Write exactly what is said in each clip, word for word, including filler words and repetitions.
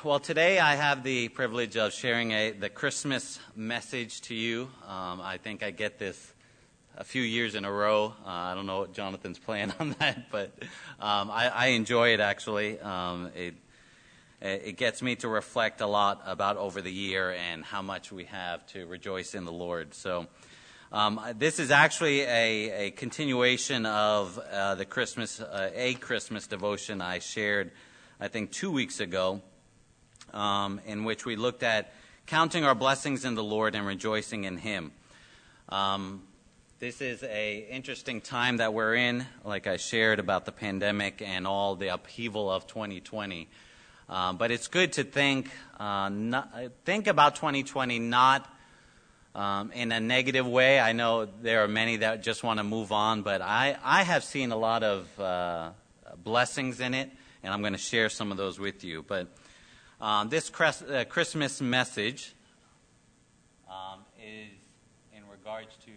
Well, today I have the privilege of sharing a, the Christmas message to you. Um, I think I get this a few years in a row. Uh, I don't know what Jonathan's plan on that, but um, I, I enjoy it actually. Um, it, it gets me to reflect a lot about over the year and how much we have to rejoice in the Lord. So um, this is actually a, a continuation of uh, the Christmas, uh, a Christmas devotion I shared, I think, two weeks ago. Um, in which we looked at counting our blessings in the Lord and rejoicing in Him. Um, this is a interesting time that we're in, like I shared about the pandemic and all the upheaval of twenty twenty. Um, but it's good to think uh, not, think about twenty twenty not um, in a negative way. I know there are many that just want to move on, but I, I have seen a lot of uh, blessings in it, and I'm going to share some of those with you. But Um, this Chris, uh, Christmas message um, is in regards to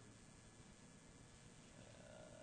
uh,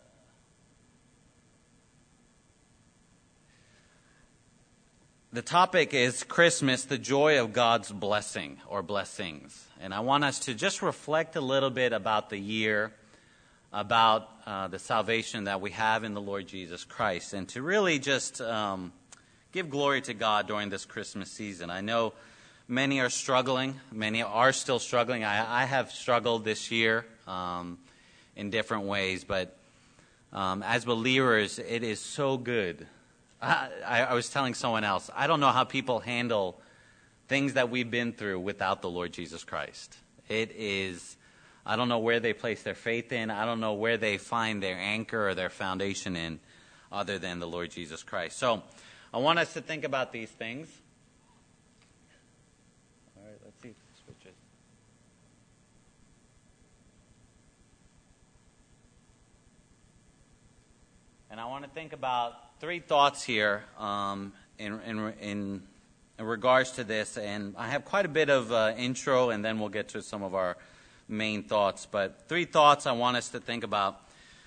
the topic is Christmas, the joy of God's blessing or blessings. And I want us to just reflect a little bit about the year, about uh, the salvation that we have in the Lord Jesus Christ, and to really just Um, give glory to God during this Christmas season. I know many are struggling. Many are still struggling. I, I have struggled this year um, in different ways, but um, as believers, it is so good. I, I, I was telling someone else, I don't know how people handle things that we've been through without the Lord Jesus Christ. It is, I don't know where they place their faith in. I don't know where they find their anchor or their foundation in other than the Lord Jesus Christ. So I want us to think about these things. All right, let's see if it switches. And I want to think about three thoughts here um, in, in, in, in regards to this. And I have quite a bit of uh, intro, and then we'll get to some of our main thoughts. But three thoughts I want us to think about.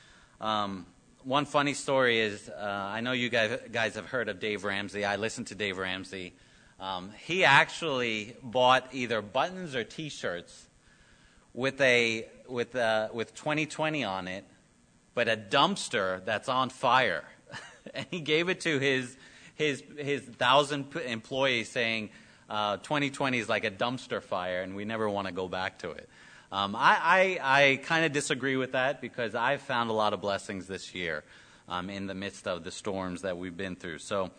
Um, One funny story is, uh, I know you guys, guys have heard of Dave Ramsey. I listened to Dave Ramsey. Um, he actually bought either buttons or T-shirts with a with uh, with twenty twenty on it, but a dumpster that's on fire, and he gave it to his his his thousand employees, saying uh, twenty twenty is like a dumpster fire, and we never want to go back to it. Um, I, I, I kind of disagree with that because I've found a lot of blessings this year um, in the midst of the storms that we've been through. So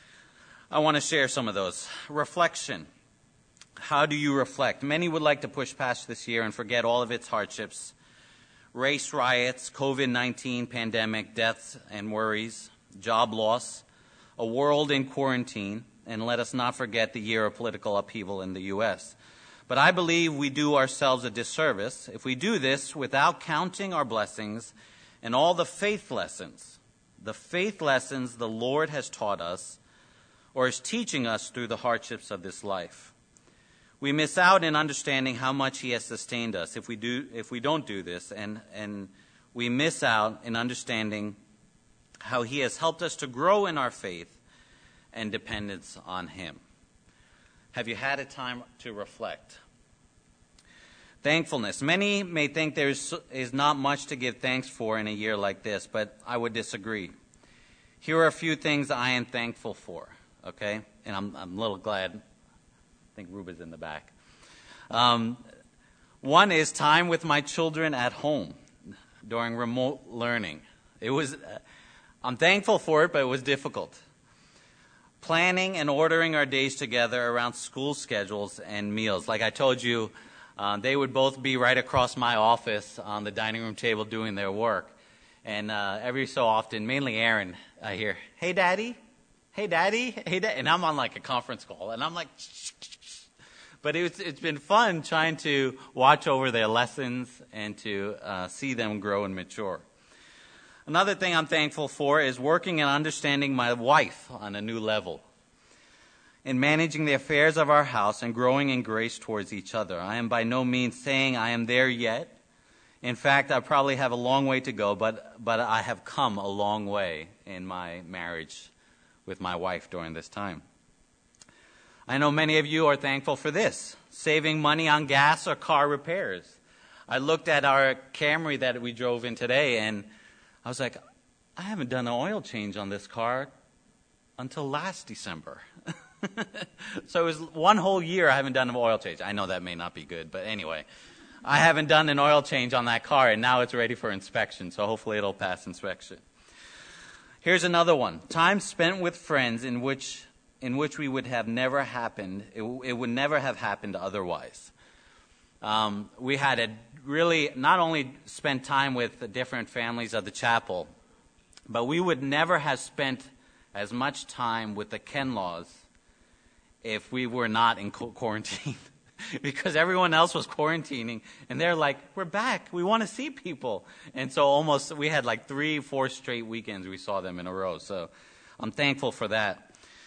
I want to share some of those. Reflection. How do you reflect? Many would like to push past this year and forget all of its hardships. Race riots, covid nineteen pandemic, deaths and worries, job loss, a world in quarantine, and let us not forget the year of political upheaval in the U S But I believe we do ourselves a disservice if we do this without counting our blessings and all the faith lessons, the faith lessons the Lord has taught us or is teaching us through the hardships of this life. We miss out in understanding how much He has sustained us if we do if we don't do this, and, and we miss out in understanding how He has helped us to grow in our faith and dependence on Him. Have you had a time to reflect? Thankfulness. Many may think there is not much to give thanks for in a year like this, but I would disagree. Here are a few things I am thankful for, okay? And I'm, I'm a little glad. I think Ruba's in the back. Um, one is time with my children at home during remote learning. It was, uh, I'm thankful for it, but it was difficult. Planning and ordering our days together around school schedules and meals. Like I told you, uh, they would both be right across my office on the dining room table doing their work. And uh, every so often, mainly Aaron, I hear, "Hey, Daddy, hey, Daddy, hey, Daddy," and I'm on like a conference call, and I'm like, shh, shh, shh. But it's, it's been fun trying to watch over their lessons and to uh, see them grow and mature. Another thing I'm thankful for is working and understanding my wife on a new level. In managing the affairs of our house and growing in grace towards each other. I am by no means saying I am there yet. In fact, I probably have a long way to go, but, but I have come a long way in my marriage with my wife during this time. I know many of you are thankful for this, saving money on gas or car repairs. I looked at our Camry that we drove in today, and I was like, I haven't done an oil change on this car until last December. So it was one whole year I haven't done an oil change. I know that may not be good, but anyway, I haven't done an oil change on that car, and now it's ready for inspection, so hopefully it'll pass inspection. Here's another one. Time spent with friends in which in which we would have never happened, it, it would never have happened otherwise. Um, we had a really not only spent time with the different families of the chapel, but we would never have spent as much time with the Kenlaws if we were not in quarantine. Because everyone else was quarantining, and they're like, we're back, we want to see people. And so almost, we had like three, four straight weekends we saw them in a row. So I'm thankful for that.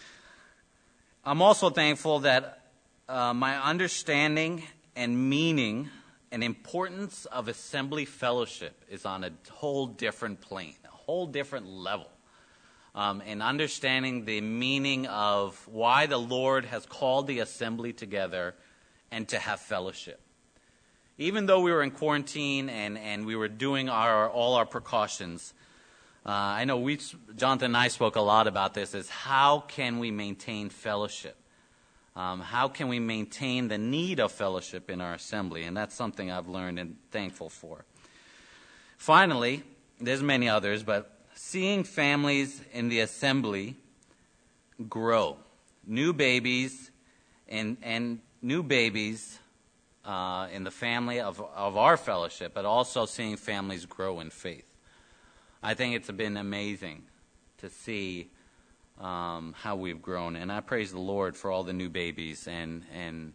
I'm also thankful that uh, my understanding and meaning and importance of assembly fellowship is on a whole different plane, a whole different level. Um, and understanding the meaning of why the Lord has called the assembly together and to have fellowship. Even though we were in quarantine and, and we were doing our all our precautions, uh, I know we, Jonathan and I spoke a lot about this, is how can we maintain fellowship? Um, how can we maintain the need of fellowship in our assembly? And that's something I've learned and thankful for. Finally, there's many others, but seeing families in the assembly grow. New babies and and new babies uh, in the family of, of our fellowship, but also seeing families grow in faith. I think it's been amazing to see um, how we've grown, and I praise the Lord for all the new babies, and and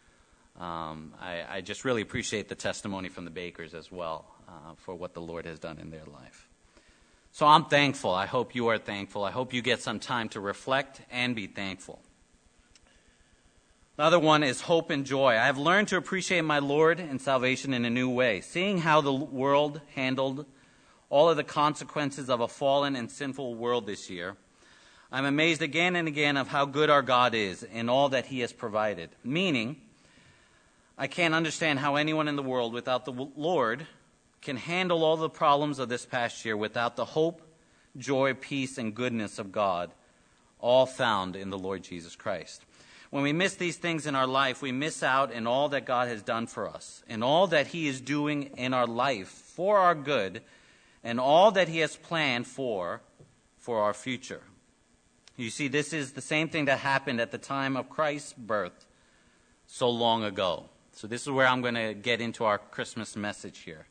um, I, I just really appreciate the testimony from the Bakers as well uh, for what the Lord has done in their life. So I'm thankful. I hope you are thankful. I hope you get some time to reflect and be thankful. The other one is hope and joy. I have learned to appreciate my Lord and salvation in a new way, seeing how the world handled all of the consequences of a fallen and sinful world this year. I'm amazed again and again of how good our God is in all that he has provided. Meaning, I can't understand how anyone in the world without the Lord can handle all the problems of this past year without the hope, joy, peace, and goodness of God, all found in the Lord Jesus Christ. When we miss these things in our life, we miss out in all that God has done for us, in all that he is doing in our life for our good, and all that he has planned for, for our future. You see, this is the same thing that happened at the time of Christ's birth so long ago. So this is where I'm going to get into our Christmas message here.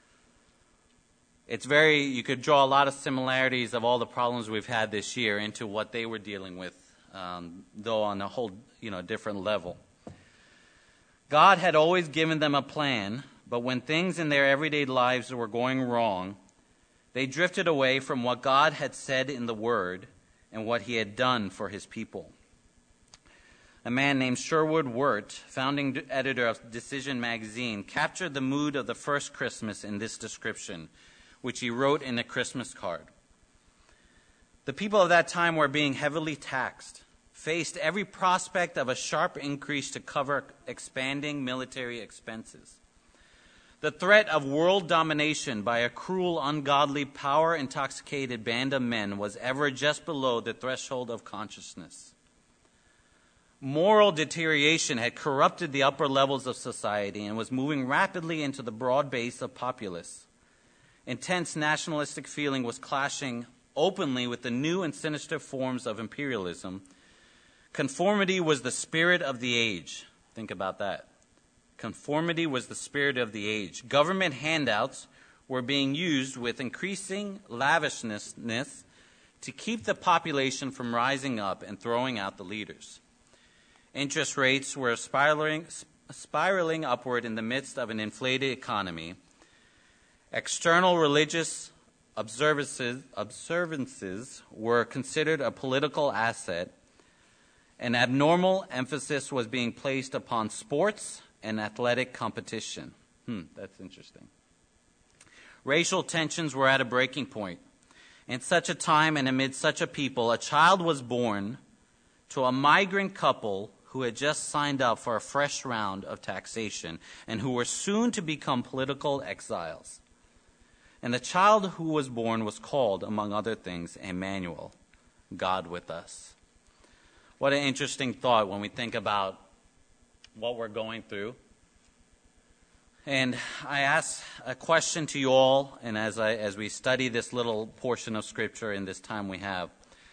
It's very, you could draw a lot of similarities of all the problems we've had this year into what they were dealing with, um, though on a whole, you know, different level. God had always given them a plan, but when things in their everyday lives were going wrong, they drifted away from what God had said in the Word and what he had done for his people. A man named Sherwood Wirt, founding editor of Decision magazine, captured the mood of the first Christmas in this description, which he wrote in a Christmas card. The people of that time were being heavily taxed, faced every prospect of a sharp increase to cover expanding military expenses. The threat of world domination by a cruel, ungodly, power-intoxicated band of men was ever just below the threshold of consciousness. Moral deterioration had corrupted the upper levels of society and was moving rapidly into the broad base of populace. Intense nationalistic feeling was clashing openly with the new and sinister forms of imperialism. Conformity was the spirit of the age. Think about that. Conformity was the spirit of the age. Government handouts were being used with increasing lavishness to keep the population from rising up and throwing out the leaders. Interest rates were spiraling, spiraling upward in the midst of an inflated economy. External religious observances, observances were considered a political asset. An abnormal emphasis was being placed upon sports and athletic competition. Hmm, that's interesting. Racial tensions were at a breaking point. In such a time and amid such a people, a child was born to a migrant couple who who had just signed up for a fresh round of taxation and who were soon to become political exiles. And the child who was born was called, among other things, Emmanuel, God with us. What an interesting thought when we think about what we're going through. And I ask a question to you all, and as I as we study this little portion of Scripture in this time we have,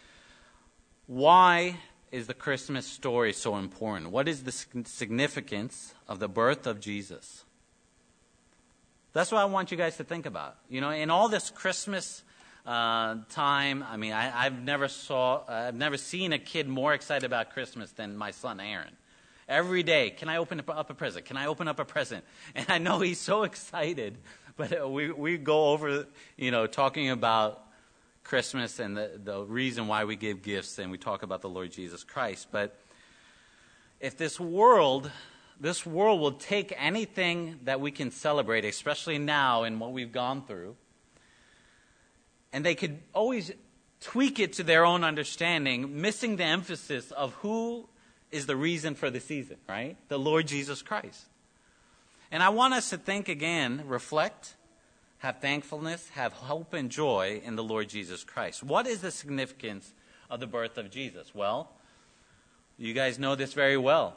why is the Christmas story so important? What is the significance of the birth of Jesus? That's what I want you guys to think about. You know, in all this Christmas uh, time, I mean, I, I've never saw, uh, I've never seen a kid more excited about Christmas than my son Aaron. Every day, can I open up a present? Can I open up a present? And I know he's so excited, but we we go over, you know, talking about Christmas and the, the reason why we give gifts, and we talk about the Lord Jesus Christ. But if this world, this world will take anything that we can celebrate, especially now in what we've gone through, and they could always tweak it to their own understanding, missing the emphasis of who is the reason for the season, right? The Lord Jesus Christ. And I want us to think again, reflect, have thankfulness, have hope and joy in the Lord Jesus Christ. What is the significance of the birth of Jesus? Well, you guys know this very well.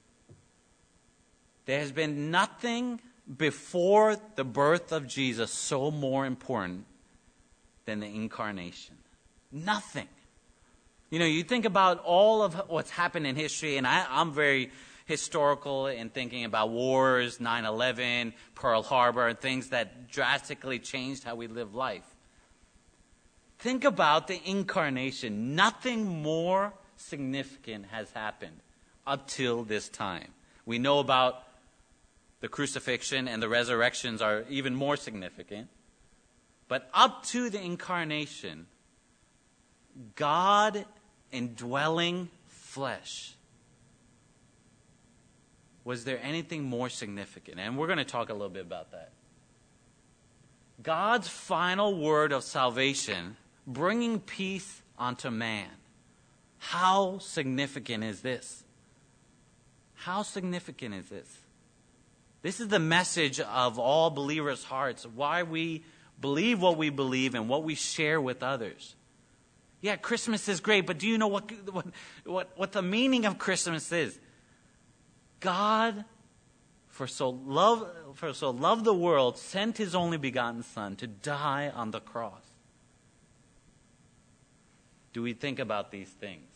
There has been nothing before the birth of Jesus so more important than the incarnation. Nothing. You know, you think about all of what's happened in history, and I, I'm very historical in thinking about wars, nine eleven, Pearl Harbor, and things that drastically changed how we live life. Think about the incarnation. Nothing more significant has happened up till this time. We know about the crucifixion, and the resurrections are even more significant. But up to the incarnation, God indwelling flesh. Was there anything more significant? And we're going to talk a little bit about that. God's final word of salvation, bringing peace unto man. How significant is this? How significant is this? This is the message of all believers' hearts, why we believe what we believe and what we share with others. Yeah, Christmas is great, but do you know what, what, what, what the meaning of Christmas is? God, for so love, for so loved the world, sent his only begotten Son to die on the cross. Do we think about these things?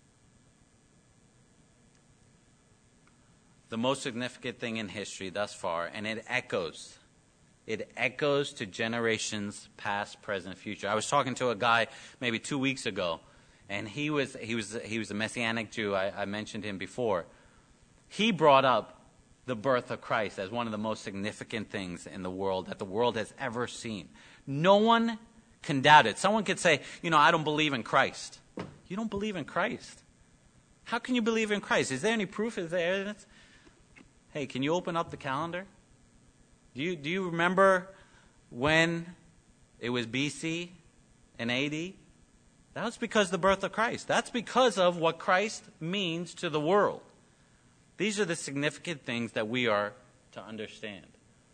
The most significant thing in history thus far, and it echoes. It echoes to generations past, present, future. I was talking to a guy maybe two weeks ago, and he was he was he was a Messianic Jew. I, I mentioned him before. He brought up the birth of Christ as one of the most significant things in the world that the world has ever seen. No one can doubt it. Someone could say, you know, I don't believe in Christ. You don't believe in Christ? How can you believe in Christ? Is there any proof? Is there evidence? Hey, can you open up the calendar? Do you, do you remember when it was B C and A D? That was because of the birth of Christ. That's because of what Christ means to the world. These are the significant things that we are to understand.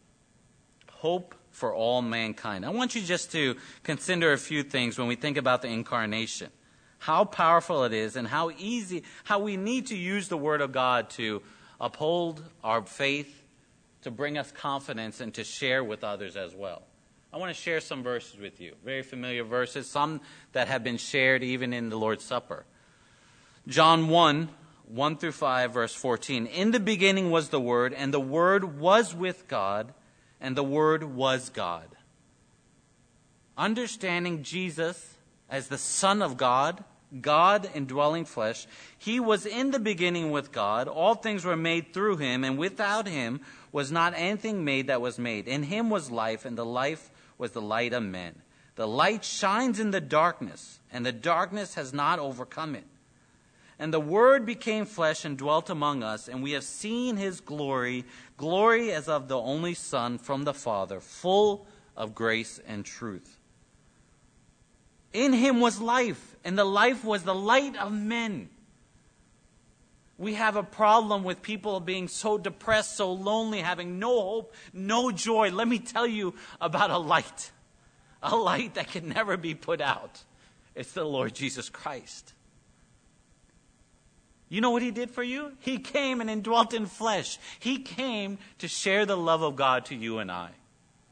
Hope for all mankind. I want you just to consider a few things when we think about the incarnation. How powerful it is and how easy, how we need to use the Word of God to uphold our faith, to bring us confidence, and to share with others as well. I want to share some verses with you. Very familiar verses, some that have been shared even in the Lord's Supper. John one, one through five, verse fourteen. In the beginning was the Word, and the Word was with God, and the Word was God. Understanding Jesus as the Son of God, God indwelling flesh, he was in the beginning with God. All things were made through him, and without him was not anything made that was made. In him was life, and the life was the light of men. The light shines in the darkness, and the darkness has not overcome it. And the Word became flesh and dwelt among us, and we have seen his glory, glory as of the only Son from the Father, full of grace and truth. In him was life, and the life was the light of men. We have a problem with people being so depressed, so lonely, having no hope, no joy. Let me tell you about a light. A light that can never be put out. It's the Lord Jesus Christ. You know what he did for you? He came and indwelt in flesh. He came to share the love of God to you and I.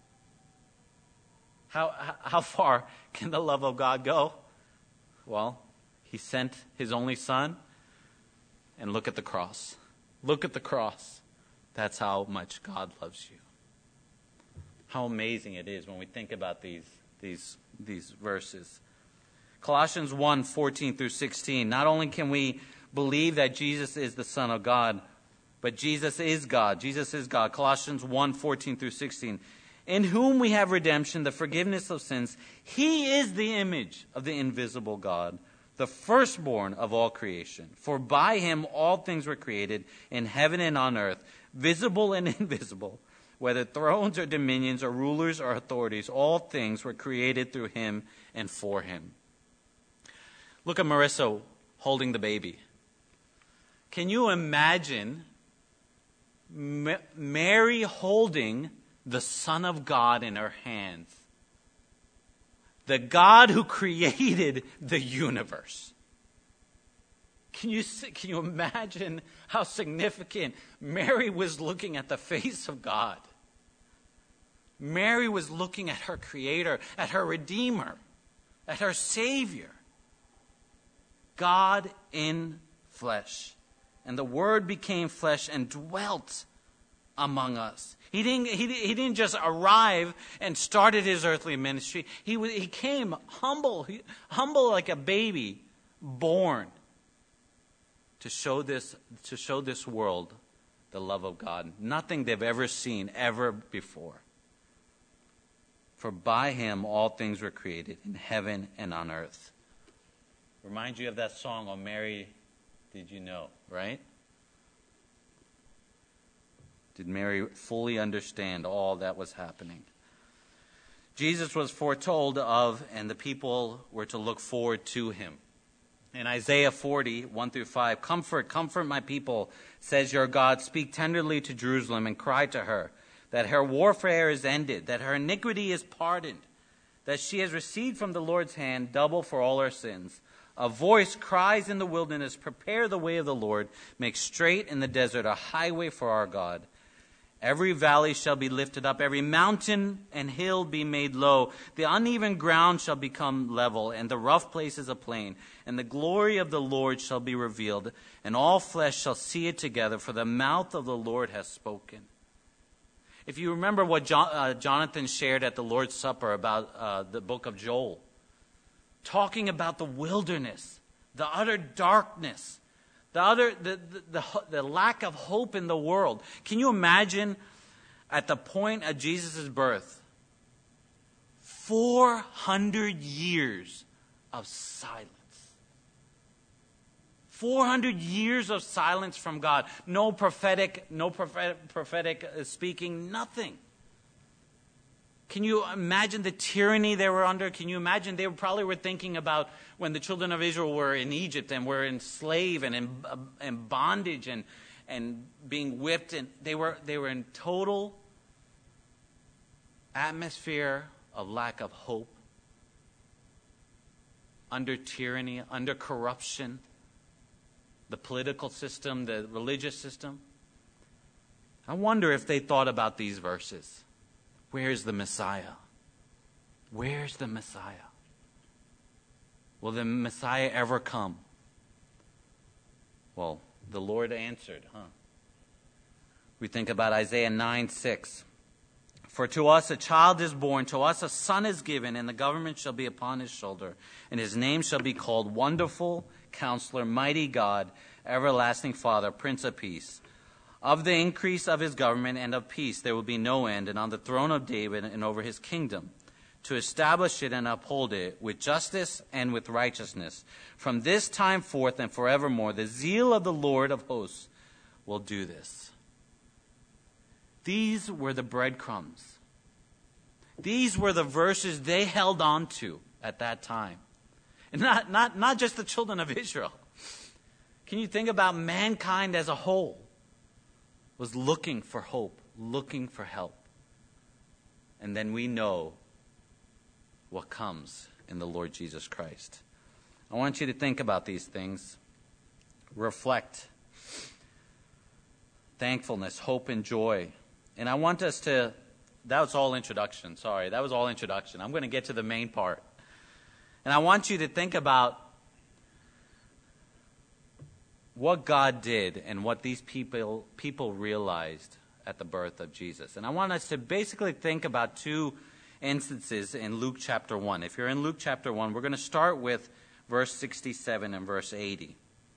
How, how far can the love of God go? Well, he sent his only son. And look at the cross. Look at the cross. That's how much God loves you. How amazing it is when we think about these, these, these verses. Colossians one, fourteen through sixteen. Not only can we believe that Jesus is the Son of God, but Jesus is God. Jesus is God. Colossians one, fourteen through sixteen. In whom we have redemption, the forgiveness of sins. He is the image of the invisible God, the firstborn of all creation. For by him all things were created in heaven and on earth, visible and invisible, whether thrones or dominions or rulers or authorities, all things were created through him and for him. Look at Marissa holding the baby. Can you imagine M- Mary holding the Son of God in her hands? The God who created the universe. Can you, can you imagine how significant Mary was looking at the face of God? Mary was looking at her Creator, at her Redeemer, at her Savior. God in flesh. And the Word became flesh and dwelt among us. He didn't, he, he didn't just arrive and started his earthly ministry. He, he came humble, humble like a baby, born to show this, to show this world the love of God. Nothing they've ever seen ever before. For by him all things were created in heaven and on earth. Remind you of that song, "Oh Mary, Did You Know," right? Did Mary fully understand all that was happening? Jesus was foretold of, and the people were to look forward to him. In Isaiah forty, one through five, "Comfort, comfort my people, says your God. Speak tenderly to Jerusalem and cry to her that her warfare is ended, that her iniquity is pardoned, that she has received from the Lord's hand double for all her sins. A voice cries in the wilderness, prepare the way of the Lord, make straight in the desert a highway for our God. Every valley shall be lifted up, every mountain and hill be made low. The uneven ground shall become level, and the rough places a plain. And the glory of the Lord shall be revealed, and all flesh shall see it together, for the mouth of the Lord has spoken." If you remember what John, uh, Jonathan shared at the Lord's Supper about uh, the book of Joel, talking about the wilderness, the utter darkness, The other, the, the, the, the lack of hope in the world. Can you imagine at the point of Jesus' birth, four hundred years of silence. four hundred years of silence from God. No prophetic, no prophetic, prophetic speaking, nothing. Can you imagine the tyranny they were under? Can you imagine they probably were thinking about when the children of Israel were in Egypt and were enslaved and in, uh, in bondage and, and being whipped. And they were, they were in total atmosphere of lack of hope, under tyranny, under corruption, the political system, the religious system. I wonder if they thought about these verses. Where's the Messiah? Where's the Messiah? Will the Messiah ever come? Well, the Lord answered, huh? We think about Isaiah nine six. "For to us a child is born, to us a son is given, and the government shall be upon his shoulder. And his name shall be called Wonderful, Counselor, Mighty God, Everlasting Father, Prince of Peace. Of the increase of his government and of peace there will be no end, and on the throne of David and over his kingdom, to establish it and uphold it with justice and with righteousness. From this time forth and forevermore, the zeal of the Lord of hosts will do this." These were the breadcrumbs. These were the verses they held on to at that time. And not, not, not just the children of Israel. Can you think about mankind as a whole was looking for hope, looking for help? And then we know what comes in the Lord Jesus Christ. I want you to think about these things. Reflect. Thankfulness, hope, and joy. And I want us to, that was all introduction, sorry. That was all introduction. I'm going to get to the main part. And I want you to think about what God did and what these people people realized at the birth of Jesus. And I want us to basically think about two instances in Luke chapter one. If you're in Luke chapter one, we're going to start with verse sixty-seven and verse eighty.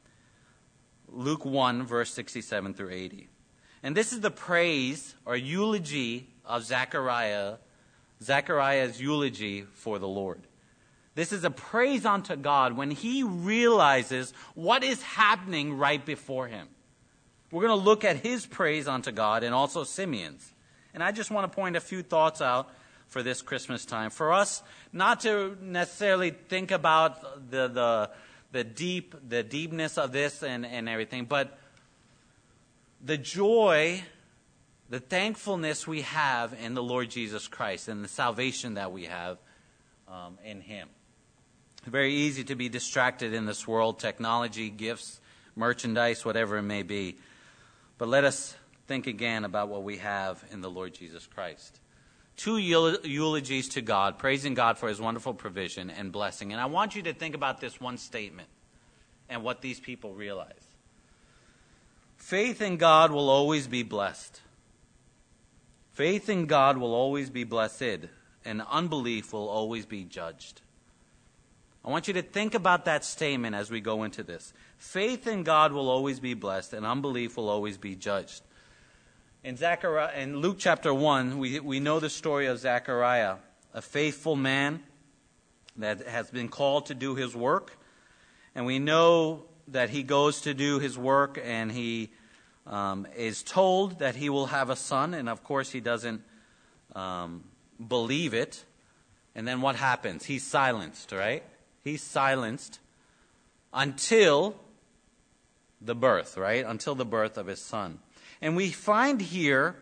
Luke one, verse sixty-seven through eighty. And this is the praise or eulogy of Zechariah, Zechariah's eulogy for the Lord. This is a praise unto God when he realizes what is happening right before him. We're going to look at his praise unto God and also Simeon's. And I just want to point a few thoughts out for this Christmas time. For us, not to necessarily think about the the, the deep the deepness of this and, and everything, but the joy, the thankfulness we have in the Lord Jesus Christ and the salvation that we have um, in him. Very easy to be distracted in this world, technology, gifts, merchandise, whatever it may be. But let us think again about what we have in the Lord Jesus Christ. Two eulogies to God, praising God for his wonderful provision and blessing. And I want you to think about this one statement and what these people realize. Faith in God will always be blessed. Faith in God will always be blessed, and unbelief will always be judged. I want you to think about that statement as we go into this. Faith in God will always be blessed, and unbelief will always be judged. In Zechariah, in Luke chapter one, we, we know the story of Zechariah, a faithful man that has been called to do his work. And we know that he goes to do his work, and he um, is told that he will have a son. And of course, he doesn't um, believe it. And then what happens? He's silenced, right? He's silenced until the birth, right? Until the birth of his son. And we find here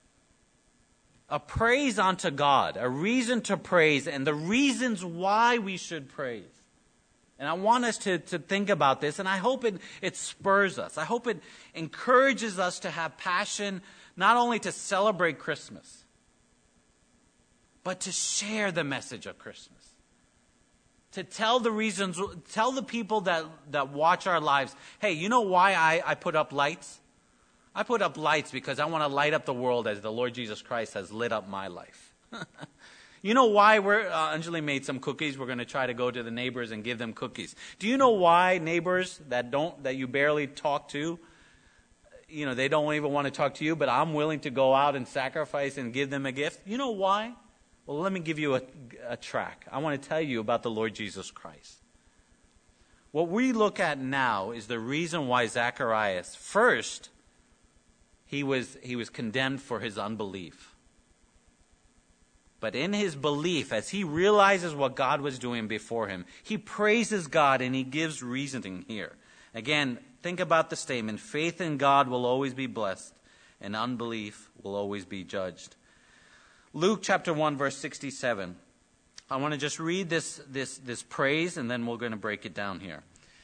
a praise unto God, a reason to praise, and the reasons why we should praise. And I want us to, to think about this, and I hope it, it spurs us. I hope it encourages us to have passion, not only to celebrate Christmas, but to share the message of Christmas. To tell the reasons, tell the people that, that watch our lives, hey, you know why I, I put up lights? I put up lights because I want to light up the world as the Lord Jesus Christ has lit up my life. You know why we're, uh, Anjali made some cookies. We're going to try to go to the neighbors and give them cookies. Do you know why neighbors that don't, that you barely talk to, you know, they don't even want to talk to you, but I'm willing to go out and sacrifice and give them a gift? You know why? Well, let me give you a, a track. I want to tell you about the Lord Jesus Christ. What we look at now is the reason why Zacharias, first, he was, he was condemned for his unbelief. But in his belief, as he realizes what God was doing before him, he praises God and he gives reasoning here. Again, think about the statement, faith in God will always be blessed and unbelief will always be judged. Luke chapter one, verse sixty-seven. I want to just read this, this, this praise, and then we're going to break it down here.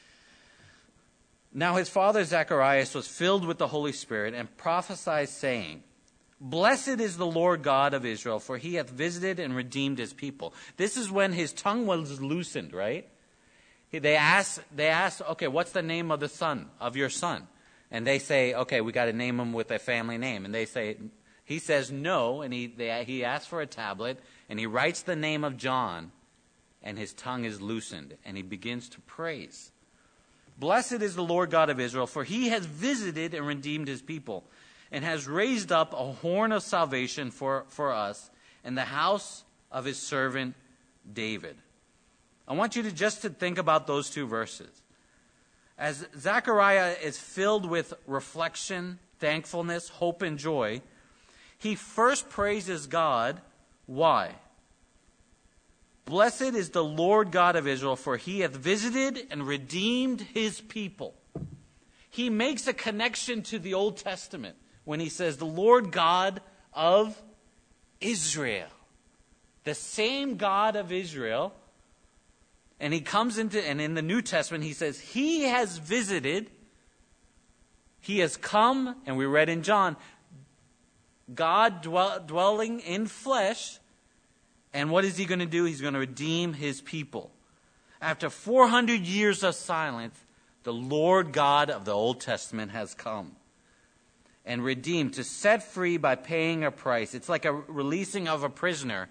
Now his father Zacharias was filled with the Holy Spirit and prophesied, saying, Blessed is the Lord God of Israel, for he hath visited and redeemed his people. This is when his tongue was loosened, right? They ask, they ask, okay, what's the name of the son, of your son? And they say, okay, we got to name him with a family name. And they say, he says no, and he, they, he asks for a tablet, and he writes the name of John, and his tongue is loosened, and he begins to praise. Blessed is the Lord God of Israel, for he has visited and redeemed his people, and has raised up a horn of salvation for, for us in the house of his servant David. I want you to just to think about those two verses. As Zechariah is filled with reflection, thankfulness, hope, and joy, he first praises God. Why? Blessed is the Lord God of Israel, for he hath visited and redeemed his people. he makes a connection to the Old Testament when he says, the Lord God of Israel. The same God of Israel. And he comes into, and in the New Testament he says, he has visited, he has come, and we read in John, God dwell, dwelling in flesh. And what is he going to do? He's going to redeem his people. After four hundred years of silence, the Lord God of the Old Testament has come and redeemed, to set free by paying a price. It's like a releasing of a prisoner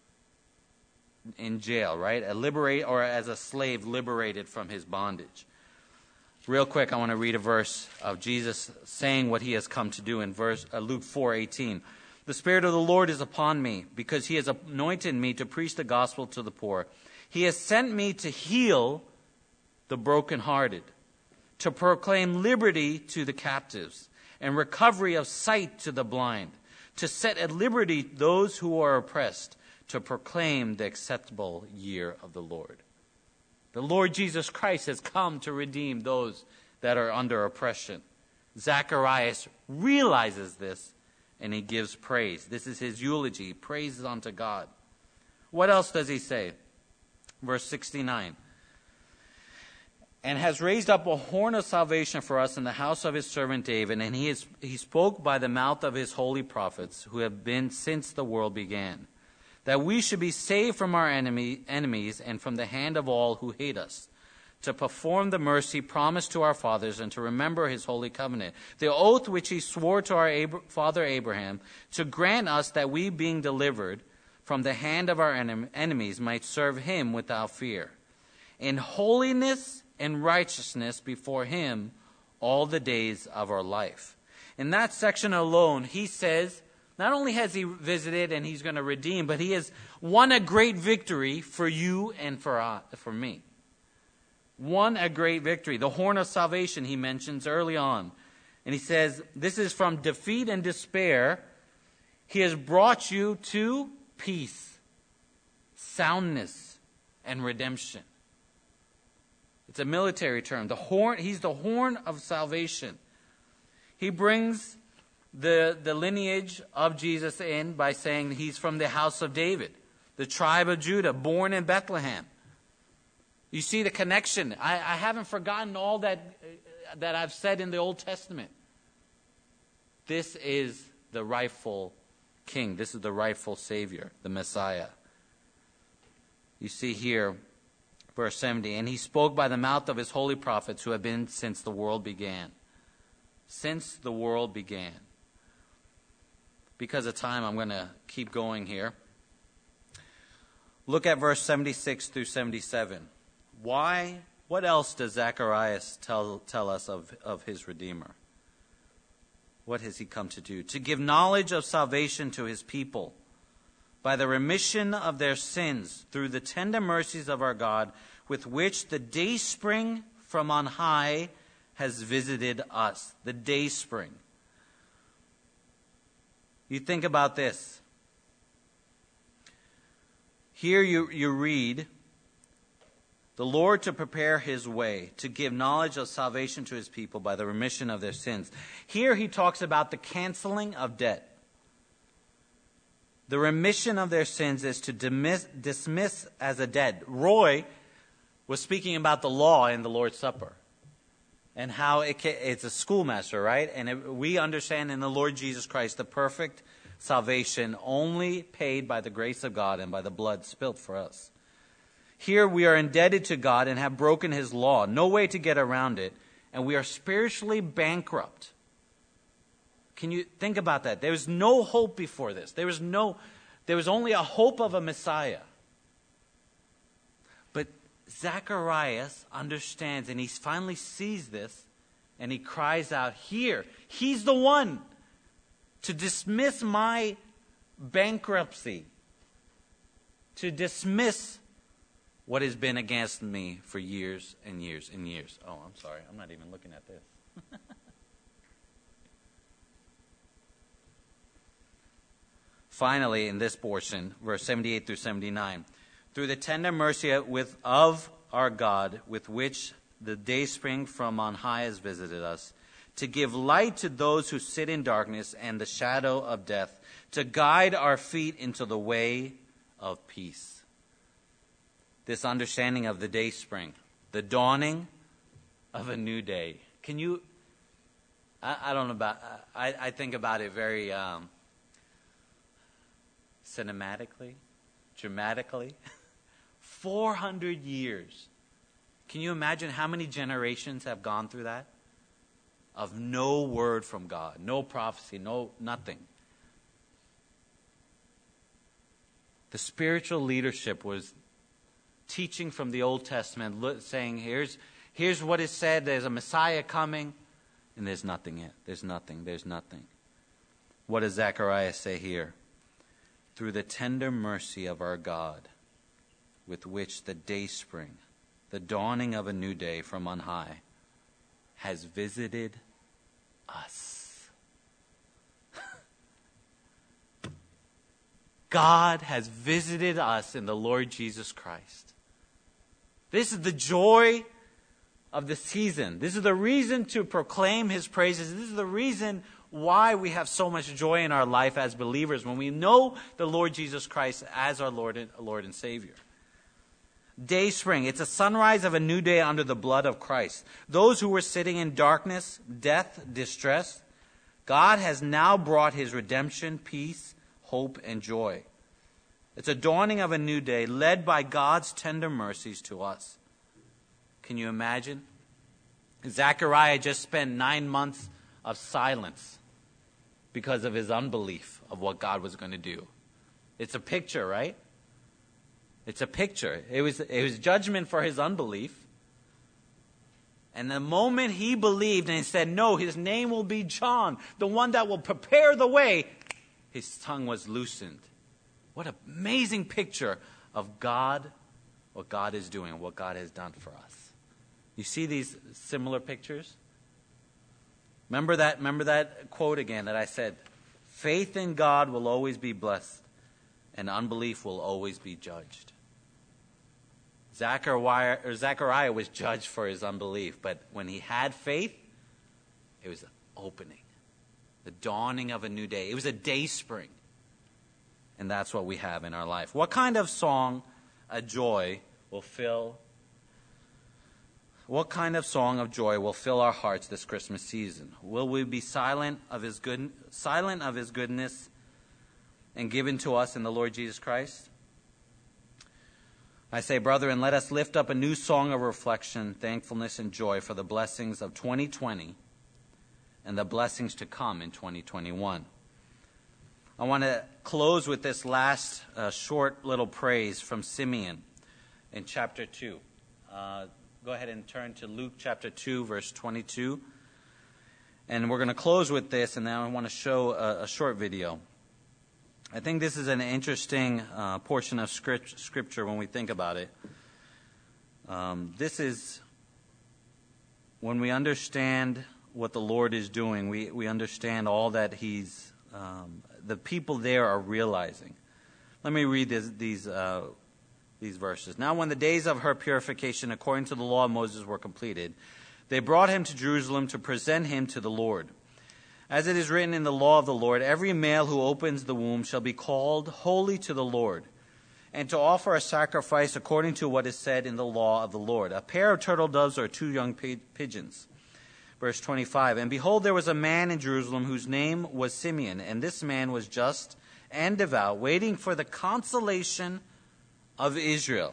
in jail, right? A liberate, or as a slave liberated from his bondage. Real quick, I want to read a verse of Jesus saying what he has come to do in verse uh, Luke four eighteen. The Spirit of the Lord is upon me, because he has anointed me to preach the gospel to the poor. He has sent me to heal the brokenhearted, to proclaim liberty to the captives, and recovery of sight to the blind, to set at liberty those who are oppressed, to proclaim the acceptable year of the Lord. The Lord Jesus Christ has come to redeem those that are under oppression. Zacharias realizes this, and he gives praise. This is his eulogy. Praise unto God. What else does he say? Verse sixty-nine. And has raised up a horn of salvation for us in the house of his servant David, and he, is, he spoke by the mouth of his holy prophets, who have been since the world began, that we should be saved from our enemy, enemies and from the hand of all who hate us, to perform the mercy promised to our fathers, and to remember his holy covenant, the oath which he swore to our Ab- father Abraham, to grant us that we, being delivered from the hand of our enem- enemies, might serve him without fear, in holiness and righteousness before him all the days of our life. In that section alone, he says, not only has he visited and he's going to redeem, but he has won a great victory for you and for uh, for me. Won a great victory. The horn of salvation he mentions early on. And he says, this is from defeat and despair. He has brought you to peace, soundness, and redemption. It's a military term. The horn, he's the horn of salvation. He brings the, the lineage of Jesus in by saying he's from the house of David, the tribe of Judah, born in Bethlehem. You see the connection. I, I haven't forgotten all that, that I've said in the Old Testament. This is the rightful king. This is the rightful Savior, the Messiah. You see here, verse seventy, and he spoke by the mouth of his holy prophets who have been since the world began. Since the world began. Because of time, I'm going to keep going here. Look at verse seventy-six through seventy-seven. Why? What else does Zacharias tell, tell us of, of his Redeemer? What has he come to do? To give knowledge of salvation to his people, by the remission of their sins, through the tender mercies of our God, with which the dayspring from on high has visited us. The dayspring. You think about this. Here you, you read, the Lord to prepare his way, to give knowledge of salvation to his people by the remission of their sins. Here he talks about the canceling of debt. The remission of their sins is to dismiss, dismiss as a debt. Roy was speaking about the law in the Lord's Supper and how it can, it's a schoolmaster, right? And it, we understand in the Lord Jesus Christ the perfect salvation only paid by the grace of God and by the blood spilt for us. Here we are indebted to God and have broken his law. No way to get around it. And we are spiritually bankrupt. Can you think about that? There was no hope before this. There was no, there was only a hope of a Messiah. But Zacharias understands, and he finally sees this, and he cries out, here, he's the one to dismiss my bankruptcy, to dismiss what has been against me for years and years and years. Oh, I'm sorry. I'm not even looking at this. Finally, in this portion, verse seventy-eight through seventy-nine, through the tender mercy with, of our God, with which the day spring from on high has visited us, to give light to those who sit in darkness and the shadow of death, to guide our feet into the way of peace. This understanding of the day spring, the dawning of a new day. Can you, I, I don't know about, I, I think about it very um, cinematically, dramatically. four hundred years. Can you imagine how many generations have gone through that? Of no word from God, no prophecy, no nothing. The spiritual leadership was teaching from the Old Testament, saying, here's, here's what is said, there's a Messiah coming, and there's nothing yet. There's nothing, there's nothing. What does Zechariah say here? Through the tender mercy of our God, with which the day spring, the dawning of a new day from on high, has visited us. God has visited us in the Lord Jesus Christ. This is the joy of the season. This is the reason to proclaim His praises. This is the reason why we have so much joy in our life as believers, when we know the Lord Jesus Christ as our Lord and, Lord and Savior. Day spring. It's a sunrise of a new day under the blood of Christ. Those who were sitting in darkness, death, distress, God has now brought His redemption, peace, hope, and joy. It's a dawning of a new day led by God's tender mercies to us. Can you imagine? Zechariah just spent nine months of silence because of his unbelief of what God was going to do. It's a picture, right? It's a picture. It was, it was judgment for his unbelief. And the moment he believed and he said, no, his name will be John, the one that will prepare the way, his tongue was loosened. What an amazing picture of God, what God is doing, what God has done for us. You see these similar pictures? Remember that, remember that quote again that I said, faith in God will always be blessed and unbelief will always be judged. Zechariah, or Zechariah was judged for his unbelief, but when he had faith, it was an opening, the dawning of a new day. It was a day spring. And that's what we have in our life. What kind of song, a joy, will fill, what kind of song of joy will fill our hearts this Christmas season? Will we be silent of his good, silent of his goodness and given to us in the Lord Jesus Christ? I say, brethren, let us lift up a new song of reflection, thankfulness, and joy for the blessings of twenty twenty and the blessings to come in twenty twenty-one. I want to close with this last uh, short little praise from Simeon in chapter two. Uh, go ahead and turn to Luke chapter two, verse twenty-two. And we're going to close with this, and then I want to show a, a short video. I think this is an interesting uh, portion of script, Scripture when we think about it. Um, this is when we understand what the Lord is doing, we, we understand all that He's, um, the people there are realizing. Let me read this, these, uh, these verses. Now when the days of her purification according to the law of Moses were completed, they brought him to Jerusalem to present him to the Lord. As it is written in the law of the Lord, every male who opens the womb shall be called holy to the Lord, and to offer a sacrifice according to what is said in the law of the Lord, a pair of turtle doves or two young pigeons. Verse twenty-five, and behold, there was a man in Jerusalem whose name was Simeon, and this man was just and devout, waiting for the consolation of Israel.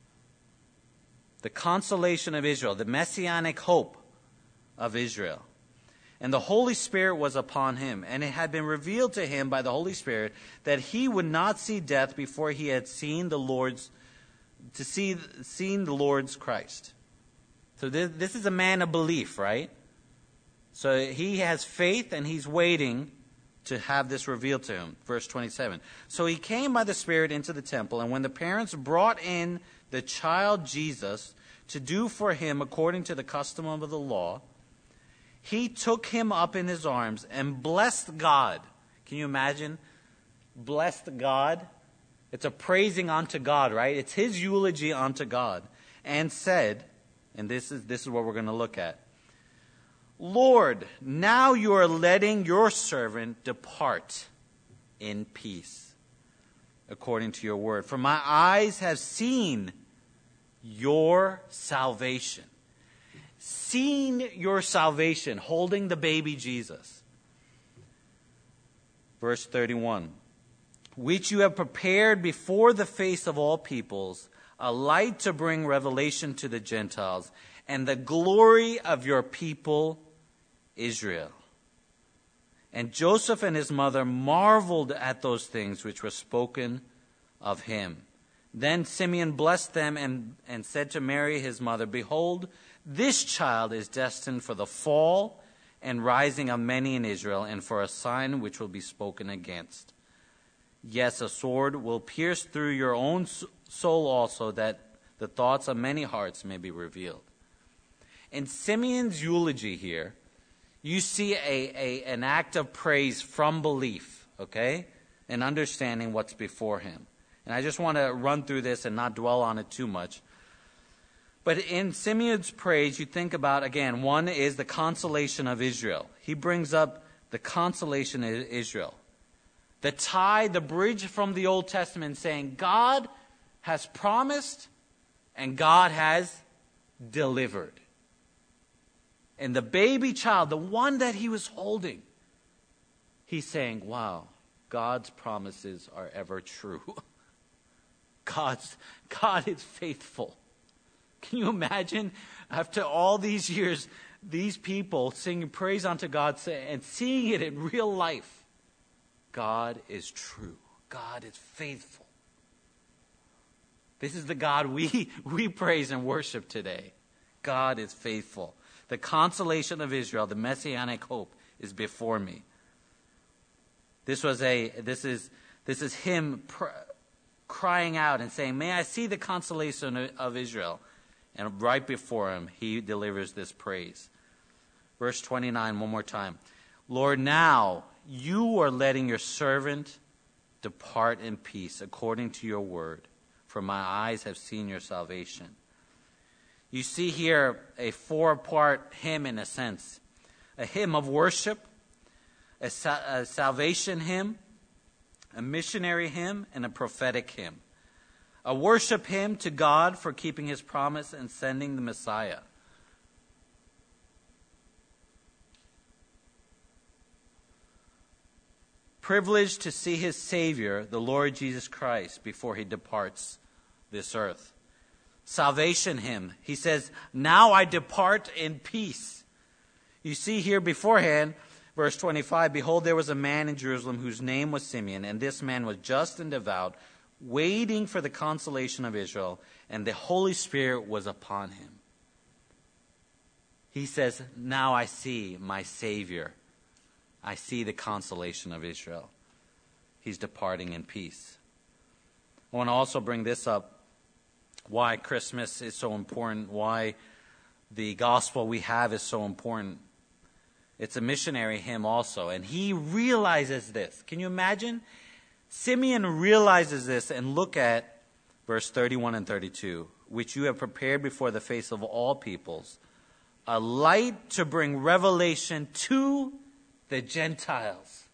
The consolation of Israel, the messianic hope of Israel. And the Holy Spirit was upon him, and it had been revealed to him by the Holy Spirit that he would not see death before he had seen the Lord's, to see seen the Lord's Christ. So this, this is a man of belief, right? So he has faith, and he's waiting to have this revealed to him. Verse twenty-seven. So he came by the Spirit into the temple, and when the parents brought in the child Jesus to do for him according to the custom of the law, he took him up in his arms and blessed God. Can you imagine? Blessed God. It's a praising unto God, right? It's his eulogy unto God. And said, And this is, this is what we're going to look at. Lord, now you are letting your servant depart in peace, according to your word. For my eyes have seen your salvation. Seen your salvation, holding the baby Jesus. Verse thirty-one. Which you have prepared before the face of all peoples, a light to bring revelation to the Gentiles, and the glory of your people Israel. And Joseph and his mother marveled at those things which were spoken of him. Then Simeon blessed them and, and said to Mary his mother, Behold, this child is destined for the fall and rising of many in Israel, and for a sign which will be spoken against. Yes, a sword will pierce through your own soul also, that the thoughts of many hearts may be revealed. In Simeon's eulogy here, you see a, a an act of praise from belief, okay? And understanding what's before him. And I just want to run through this and not dwell on it too much. But in Simeon's praise, you think about, again, one is the consolation of Israel. He brings up the consolation of Israel. The tie, the bridge from the Old Testament saying, God has promised and God has delivered. And the baby child, the one that he was holding, he's saying, wow, God's promises are ever true. God's, God is faithful. Can you imagine, after all these years, these people singing praise unto God and seeing it in real life? God is true. God is faithful. This is the God we, we praise and worship today. God is faithful. The consolation of Israel, the messianic hope, is before me. This was a. This is this is him pr- crying out and saying, "May I see the consolation of Israel?" And right before him, he delivers this praise. Verse twenty-nine, one more time. Lord, now you are letting your servant depart in peace according to your word, for my eyes have seen your salvation. You see here a four-part hymn in a sense. A hymn of worship, a, sa- a salvation hymn, a missionary hymn, and a prophetic hymn. A worship hymn to God for keeping his promise and sending the Messiah. Privileged to see his Savior, the Lord Jesus Christ, before he departs this earth. Salvation hymn. He says, now I depart in peace. You see here beforehand, verse twenty-five, Behold, there was a man in Jerusalem whose name was Simeon, and this man was just and devout, waiting for the consolation of Israel, and the Holy Spirit was upon him. He says, now I see my Savior. I see the consolation of Israel. He's departing in peace. I want to also bring this up, why Christmas is so important, why the gospel we have is so important. It's a missionary hymn also, and he realizes this. Can you imagine? Simeon realizes this, and look at verse thirty-one and thirty-two, which you have prepared before the face of all peoples, a light to bring revelation to the Gentiles.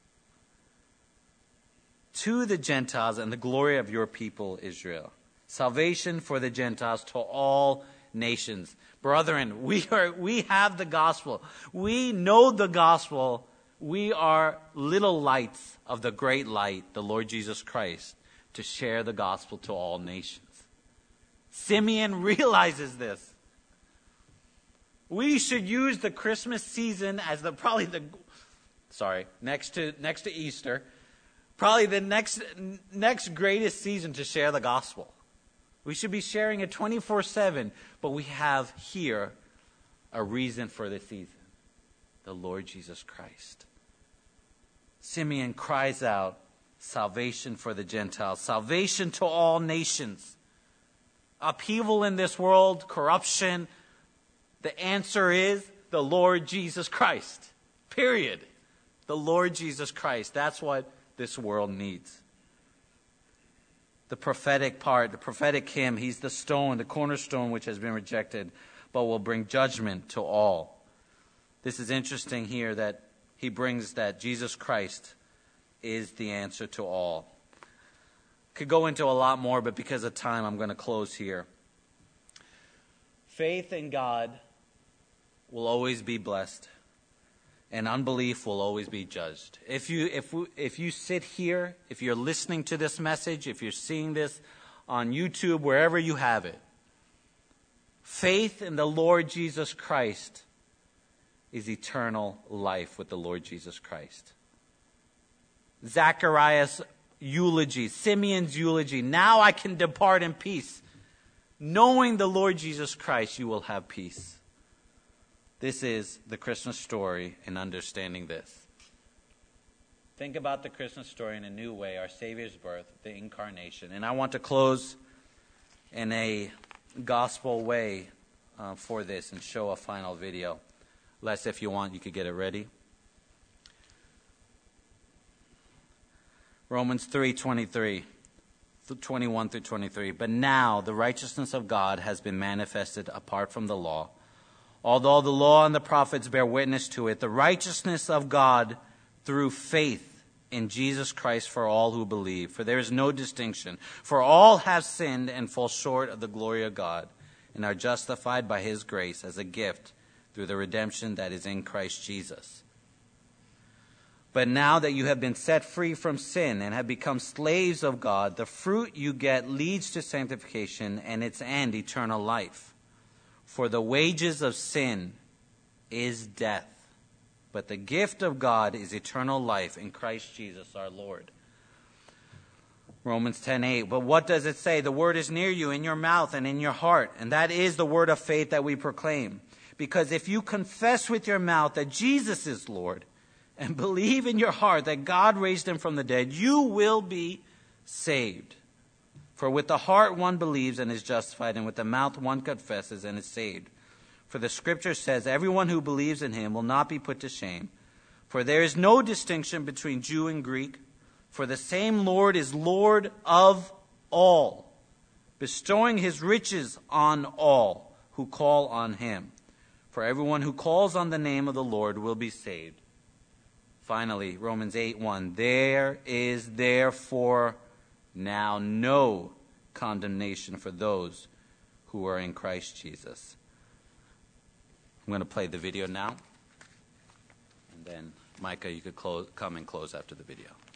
To the Gentiles and the glory of your people Israel. Salvation for the Gentiles to all nations. Brethren, we are we have the gospel. We know the gospel. We are little lights of the great light, the Lord Jesus Christ, to share the gospel to all nations. Simeon realizes this. We should use the Christmas season as the probably the sorry, next to next to Easter, probably the next next greatest season to share the gospel. We should be sharing it twenty-four seven, but we have here a reason for the season. The Lord Jesus Christ. Simeon cries out, salvation for the Gentiles, salvation to all nations. Upheaval in this world, corruption. The answer is the Lord Jesus Christ. Period. The Lord Jesus Christ. That's what this world needs. The prophetic part, the prophetic hymn, he's the stone, the cornerstone which has been rejected. but will bring judgment to all. This is interesting here that he brings that Jesus Christ is the answer to all. Could go into a lot more, but because of time, I'm going to close here. Faith in God will always be blessed, and unbelief will always be judged. If you if we, if you sit here, if you're listening to this message, if you're seeing this on YouTube, wherever you have it, faith in the Lord Jesus Christ is eternal life with the Lord Jesus Christ. Zacharias' eulogy, Simeon's eulogy, now I can depart in peace. Knowing the Lord Jesus Christ, you will have peace. This is the Christmas story in understanding this. Think about the Christmas story in a new way, our Savior's birth, the incarnation. And I want to close in a gospel way uh, for this and show a final video. Les, if you want, you could get it ready. Romans three twenty-three, twenty-one through twenty-three. But now the righteousness of God has been manifested apart from the law. Although the law and the prophets bear witness to it, the righteousness of God through faith in Jesus Christ for all who believe. For there is no distinction. For all have sinned and fall short of the glory of God, and are justified by his grace as a gift through the redemption that is in Christ Jesus. But now that you have been set free from sin and have become slaves of God, the fruit you get leads to sanctification and its end, eternal life. For the wages of sin is death, but the gift of God is eternal life in Christ Jesus our Lord. Romans ten eight. But what does it say? The word is near you, in your mouth and in your heart. And that is the word of faith that we proclaim. Because if you confess with your mouth that Jesus is Lord, and believe in your heart that God raised him from the dead, you will be saved. For with the heart one believes and is justified, and with the mouth one confesses and is saved. For the scripture says, everyone who believes in him will not be put to shame. For there is no distinction between Jew and Greek, for the same Lord is Lord of all, bestowing his riches on all who call on him. For everyone who calls on the name of the Lord will be saved. Finally, Romans eight one, there is therefore now no condemnation for those who are in Christ Jesus. I'm going to play the video now. And then, Micah, you could close, come and close after the video.